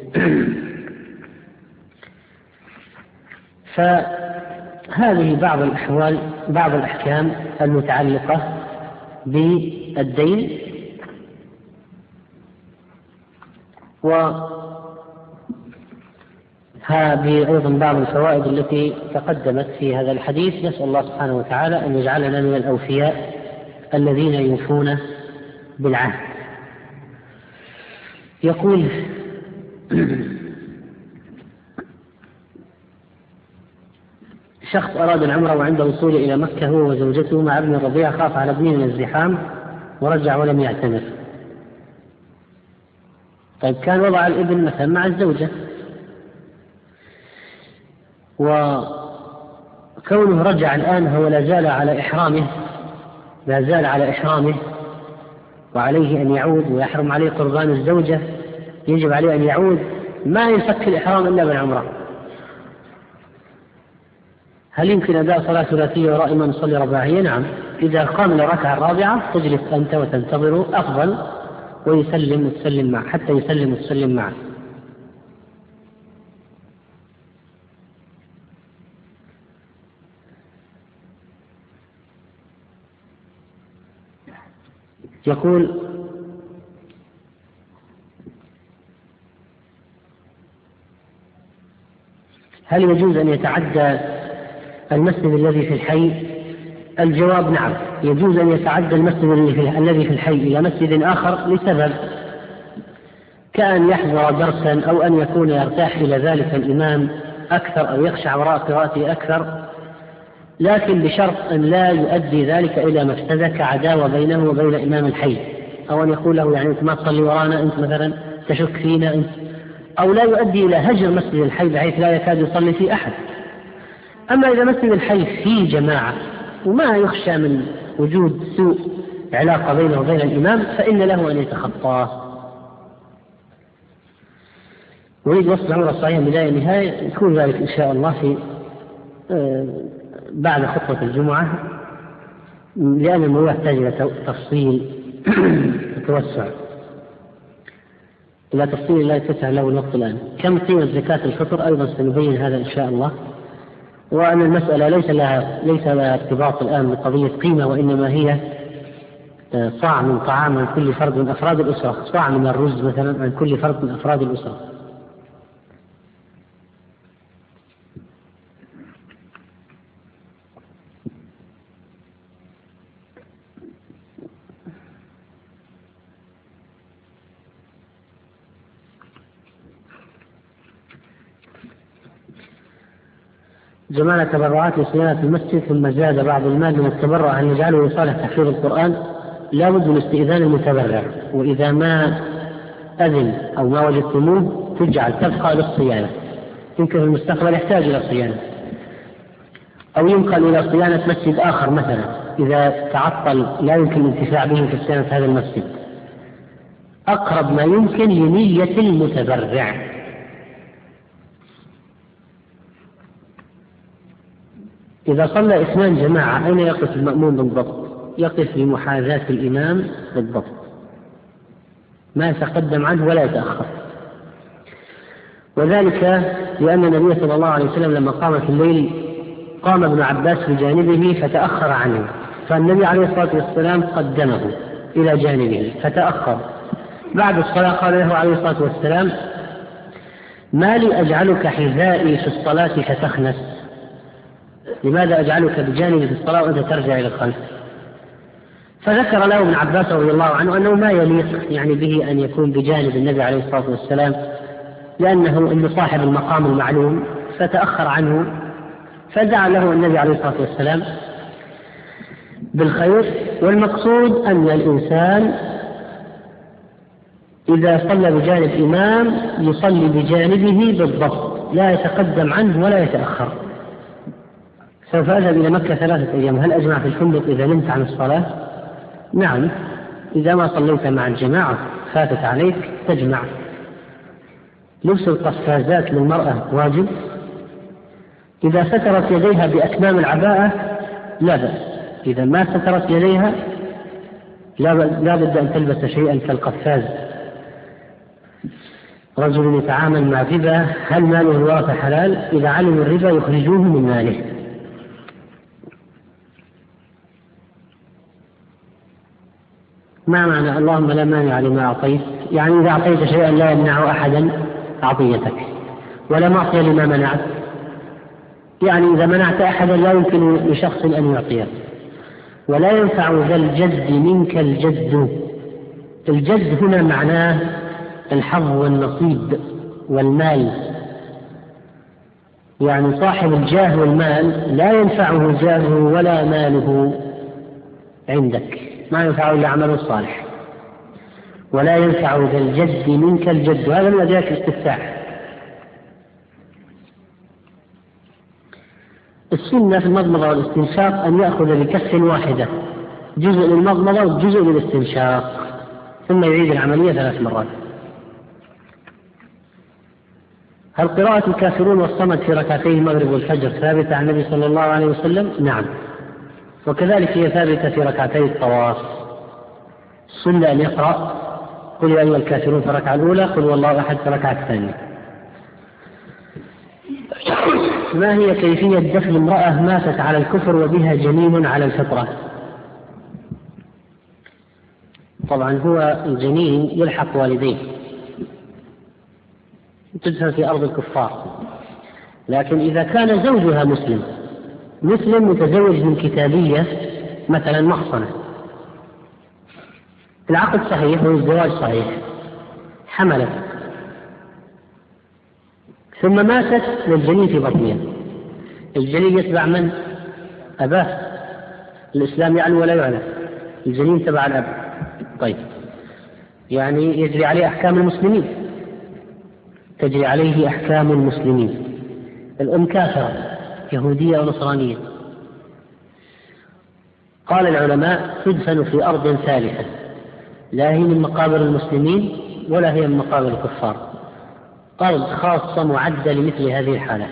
فهذه بعض الأحوال بعض الأحكام المتعلقة بالدين. وهذه أيضا بعض الفوائد التي تقدمت في هذا الحديث. نسأل الله سبحانه وتعالى أن يجعلنا من الأوفياء الذين يوفون بالعهد. يقول شخص أراد العمرة وعند وصوله إلى مكة هو وزوجته مع ابن الرضيع خاف على ابنه من الزحام ورجع ولم يعتمر. طيب كان وضع الابن مثلا مع الزوجة، وكونه رجع الآن هو لا زال على إحرامه لا زال على إحرامه وعليه أن يعود، ويحرم عليه قربان الزوجة، يجب عليه أن يعود، ما ينفك الإحرام إلا بالعمرة. هل يمكن أداء صلاة ثلاثية وراء إمام يصلي رباعية؟ نعم، إذا قام للركعة الرابعة تجلس أنت وتنتظر أفضل، ويسلم وتسلم معه حتى يسلم وتسلم معه. يقول هل يجوز أن يتعدى المسجد الذي في الحي؟ الجواب نعم، يجوز أن يتعدى المسجد الذي في الحي إلى مسجد آخر لسبب، كأن يحضر درسا أو أن يكون يرتاح إلى ذلك الإمام أكثر أو يخشع وراء قراءته أكثر، لكن بشرط أن لا يؤدي ذلك إلى مفسدة كعداوة بينه وبين إمام الحي، أو أن يقول له يعني أنت ما تصلي ورانا، أنت مثلا تشك فينا أنت، أو لا يؤدي إلى هجر مسجد الحي بحيث لا يكاد يصلي فيه أحد. أما إذا مسجد الحي فيه جماعة وما يخشى من وجود سوء علاقة بينه وبين الإمام فإن له أن يتخطاه. أريد وصل العمرة الصحيحة بداية النهاية، يكون ذلك إن شاء الله في بعد خطبة الجمعة، لأن الموضوع يحتاج إلى تفصيل وتوسع، إلى تفصيل لا يتسع له الوقت الآن. كم قيمة زكاة الفطر؟ أيضا سنبين هذا إن شاء الله. وأن المسألة ليس لها ليس لها ارتباط الآن بقضية قيمة، وإنما هي صاع من طعام عن كل فرد من أفراد الأسرة، صاع من الرز مثلا عن كل فرد من أفراد الأسرة. جمعنا تبرعات لصيانة المسجد ثم زاد بعض المال من التبرع أن يجعله لصالح تحفيظ القرآن، لا بد من استئذان المتبرع، وإذا ما أذن أو ما وجدتموه تجعل تبقى للصيانة، يمكن في المستقبل يحتاج إلى صيانة، أو ينقل إلى صيانة مسجد آخر مثلا إذا تعطل لا يمكن الانتفاع به في صيانة هذا المسجد، أقرب ما يمكن لنية المتبرع. إذا صلى اثنان جماعة أين يقف المأموم بالضبط؟ يقف لمحاذاة الإمام بالضبط، ما يتقدم عنه ولا يتأخر، وذلك لأن النبي صلى الله عليه وسلم لما قام في الليل قام ابن عباس بجانبه فتأخر عنه، فالنبي عليه الصلاة والسلام قدمه إلى جانبه فتأخر. بعد الصلاة قال له عليه الصلاة والسلام: ما لي أجعلك حذائي في الصلاة فتخنس؟ لماذا أجعلك بجانبي في الصلاة وأنت ترجع إلى الخلف؟ فذكر له ابن عباس رضي الله عنه أنه ما يليق يعني به أن يكون بجانب النبي عليه الصلاة والسلام، لأنه إنه صاحب المقام المعلوم، فتأخر عنه، فدعا له النبي عليه الصلاة والسلام بالخير. والمقصود أن الإنسان إذا صلى بجانب إمام يصلي بجانبه بالضبط، لا يتقدم عنه ولا يتأخر. سوف أذهب إلى مكة ثلاثة أيام، هل أجمع في الفندق إذا نمت عن الصلاة؟ نعم، إذا ما صليت مع الجماعة فاتت عليك تجمع. لبس القفازات للمرأة واجب، إذا سترت يديها بأكمام العباءة لا بأس، إذا ما سترت يديها لا بد أن تلبس شيئا كالقفاز. رجل يتعامل مع ربا، هل ماله الورثة حلال؟ إذا علموا الربا يخرجوه من ماله. ما معنى اللهم لا مانع لما أعطيت؟ يعني إذا أعطيت شيئا لا يمنع أحدا عطيتك، ولا معطي لما منعت، يعني إذا منعت أحدا لا يمكن لشخص أن يعطيه. ولا ينفع ذا الجد منك الجد. الجد هنا معناه الحظ والنصيب والمال، يعني صاحب الجاه والمال لا ينفعه جاهه ولا ماله عندك، ما ينفع إلا عمله الصالح. ولا ينفع ذا الجد منك الجد، هذا من أدعية الاستفتاح. السنة في المضمضة والاستنشاق أن يأخذ بكف واحدة، جزء للمضمضة وجزء للاستنشاق، ثم يعيد العملية ثلاث مرات. هل قراءة الكافرون والصمد في ركعتي المغرب والفجر ثابتة عن النبي صلى الله عليه وسلم؟ نعم، وكذلك هي ثابتة في ركعتي الطواف. السنة أن يقرأ قل يا أيها الكافرون في الركعة الأولى، قل والله أحد في الركعة الثانية. ما هي كيفية دفن امرأة ماتت على الكفر وبها جنين على الفطرة؟ طبعا هو الجنين يلحق والديه، تدفن في أرض الكفار، لكن إذا كان زوجها مسلم مسلم متزوج من كتابية مثلا محصنة، العقد صحيح والزواج صحيح، حملت ثم ماتت والجنين في بطنها، الجنين يتبع من؟ أباه. الإسلام يعلو ولا يعلى، الجنين تبع الأب. طيب، يعني يجري عليه أحكام المسلمين، تجري عليه أحكام المسلمين. الأم كافرة يهودية أو نصرانية، قال العلماء تدفن في أرض ثالثة، لا هي من مقابر المسلمين ولا هي من مقابر الكفار، أرض خاصة معدة لمثل هذه الحالة.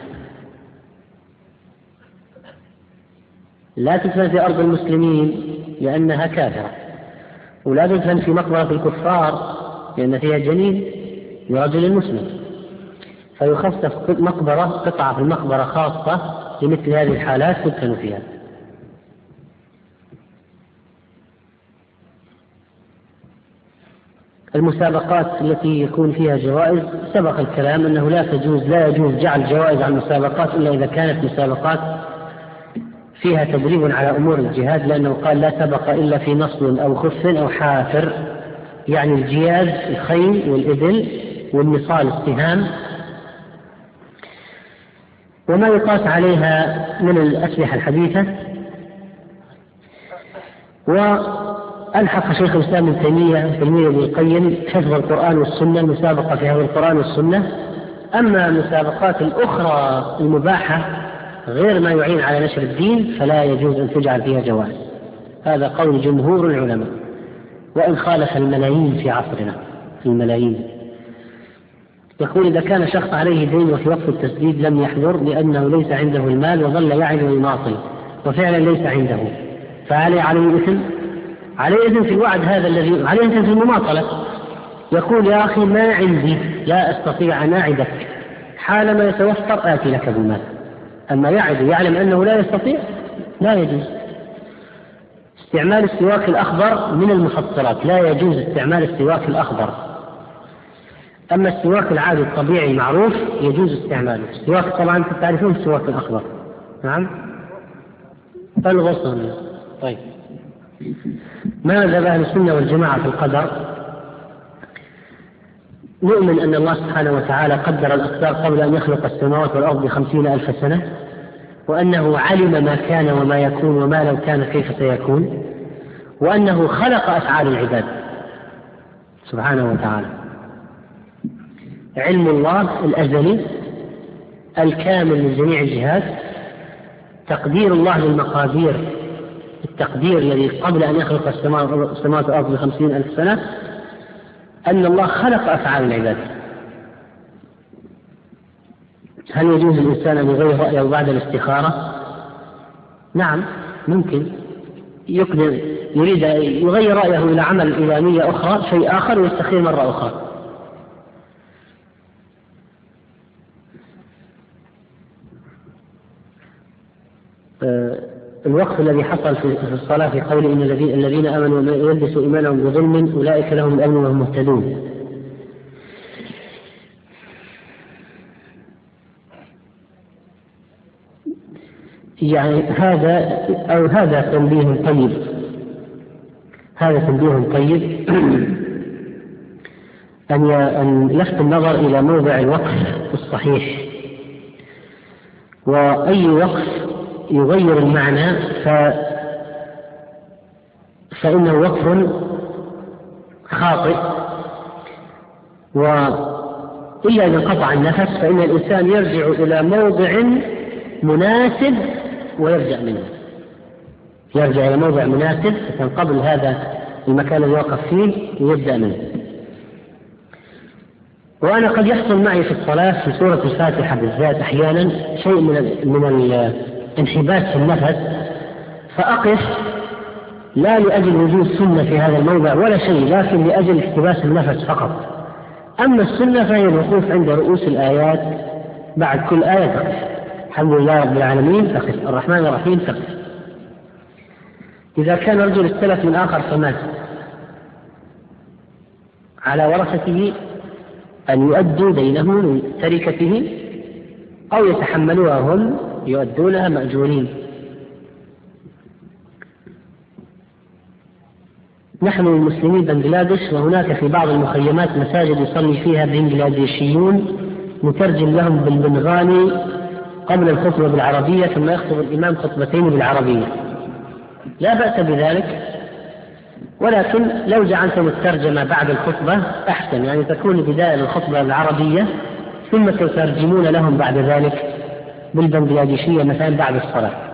لا تدفن في أرض المسلمين لأنها كافرة، ولا تدفن في مقبرة الكفار لأن فيها جنين لرجل المسلم، فيخصص مقبرة قطعة في المقبرة خاصة لمثل هذه الحالات تدفن فيها. المسابقات التي يكون فيها جوائز سبق الكلام أنه لا تجوز لا يجوز جعل جوائز عن المسابقات إلا إذا كانت مسابقات فيها تدريب على أمور الجهاد، لأنه قال لا سبق إلا في نصل أو خف أو حافر، يعني الجياد الخيل والإبل والنصال السهام. وما يقاس عليها من الأسلحة الحديثة. وألحق شيخ الإسلام ابن تيمية تلميذ ابن القيم حفظ القرآن والسنة، مسابقة في هذا القرآن والسنة. أما المسابقات الأخرى المباحة غير ما يعين على نشر الدين فلا يجوز أن تجعل فيها جوائز. هذا قول جمهور العلماء، وإن خالف الملايين في عصرنا، الملايين. يقول: إذا كان شخص عليه دين وفي وقت التسديد لم يحضر لأنه ليس عنده المال وظل يعد ويماطل وفعلا ليس عنده، فعليه عليه إثم؟ عليه إثم في الوعد هذا الذي عليه إثم في المماطلة. يقول: يا أخي ما عندي، لا أستطيع أن أعدك، حالما يتوفر آتي لك بالمال. أما يعد يعلم أنه لا يستطيع لا يجوز. استعمال السواك الأخضر من المفطرات، لا يجوز استعمال السواك الأخضر. أما السواك العادي الطبيعي المعروف يجوز استعماله. السواك طبعا تعرفون السواك الأخضر. نعم. الغصن. طيب، ما ذهب أهل السنة والجماعة في القدر؟ نؤمن أن الله سبحانه وتعالى قدر الأقدار قبل أن يخلق السماوات والأرض بخمسين ألف سنة، وأنه علم ما كان وما يكون وما لو كان كيف سيكون، وأنه خلق أفعال العباد سبحانه وتعالى. علم الله الأزلي الكامل لجميع الجهات، تقدير الله للمقادير، التقدير الذي قبل أن يخلق السماوات والأرض بخمسين ألف سنة، أن الله خلق أفعال العباد. هل يجوز الإنسان أن يغير رأيه بعد الاستخارة؟ نعم، ممكن. يقدر يريد يغير رأيه إلى عمل إلى نية أخرى، شيء آخر، ويستخير مرة أخرى. الوقف الذي حصل في الصلاة في قول إن الذين آمنوا يلبسوا إيمانهم بظلم أولئك لهم الأمن وهم مهتدون، يعني هذا أو هذا تنبيه طيب، هذا تنبيه طيب أن لفت النظر إلى موضع الوقف الصحيح. وأي وقف يغير المعنى ف... فإنه وقف خاطئ، وإلا إذا انقطع النفس فإن الإنسان يرجع إلى موضع مناسب ويرجع منه، يرجع إلى موضع مناسب قبل هذا المكان الذي وقف فيه ويبدأ منه. وأنا قد يحصل معي في الصلاة في سورة الفاتحة بالذات أحيانا شيء من من الانحباس في النفس، فأقف لا لأجل وجود سنة في هذا الموضع ولا شيء، لكن لأجل احتباس النفس فقط. أما السنة فهي الوقوف عند رؤوس الآيات، بعد كل آية تقف، الحمد لله رب العالمين تقف، الرحمن الرحيم تقف. إذا كان رجل السلف من آخر فمات، على ورثته أن يؤدوا دينه من تركته أو يتحملوها هم يؤدونها مأجورين. نحن المسلمين بنغلاديش، وهناك في بعض المخيمات مساجد يصلي فيها بنغلاديشيون مترجم لهم بالبنغالي قبل الخطبة بالعربية، ثم يخطب الإمام خطبتين بالعربية. لا بأس بذلك، ولكن لو جعلتم الترجمة بعد الخطبة أحسن، يعني تكون بداية الخطبة العربية ثم تترجمون لهم بعد ذلك بالبنغلاديشية مثلا بعد الصلاة.